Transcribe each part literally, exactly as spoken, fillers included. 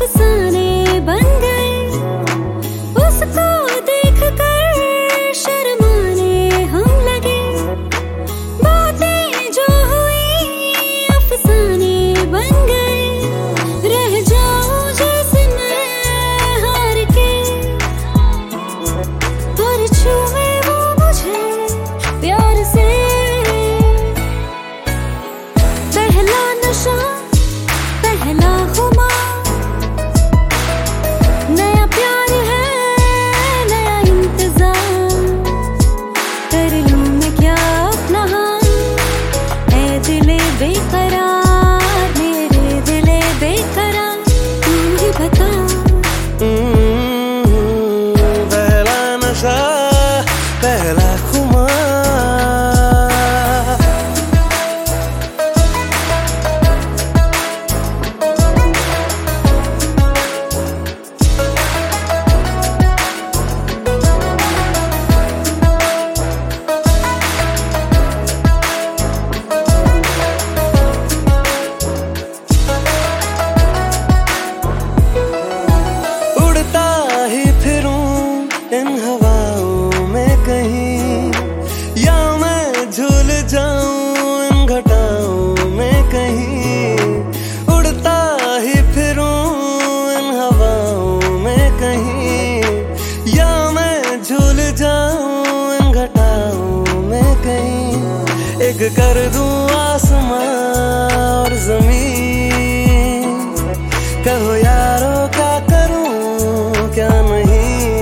अफसाने बन गए, उसको देख कर शर्माने हम लगे। बातें जो हुई अफसाने बन गए, रह जाऊं जैसे मैं हार के, और छूए वो मुझे प्यार से। पहला नशा पहला खुमार, नया प्यार है नया इंतजार। कर लूं मैं क्या अपना हाल, ऐ दिले बेकरार, मेरे दिले बेकरार, तू ही बता। पहला नशा पहला खुमार, इन हवाओं में कहीं, या मैं झूल जाऊं इन घटाओं में कहीं। उड़ता ही फिरूं इन हवाओं में कहीं, या मैं झूल जाऊं इन घटाओं में कहीं। एक कर दूं आसमां और जमीन, कहो यारो क्या करूं क्या नहीं।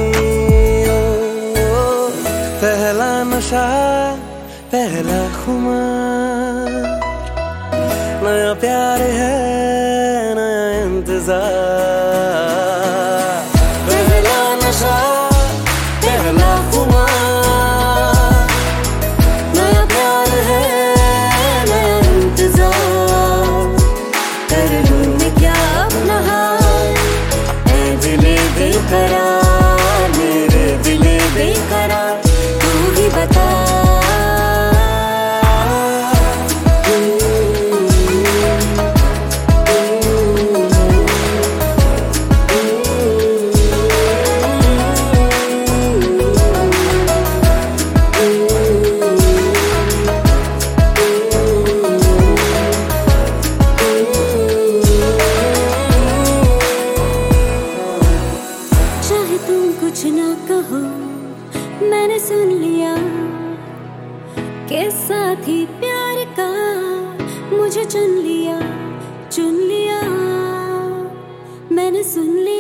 पहला नशा पहला खुमार, नया प्यार है नया इंतजार। पहला नशा पहला खुमार, नया प्यार है नया इंतजार। कर लूं मैं क्या अपना हाल, ऐ दिले बेकरार, मेरे दिले बेकरार, बता। चाहे तुम कुछ ना कहो, मैंने सुन लिया के साथी प्यार का मुझे चुन लिया, चुन लिया, मैंने सुन लिया।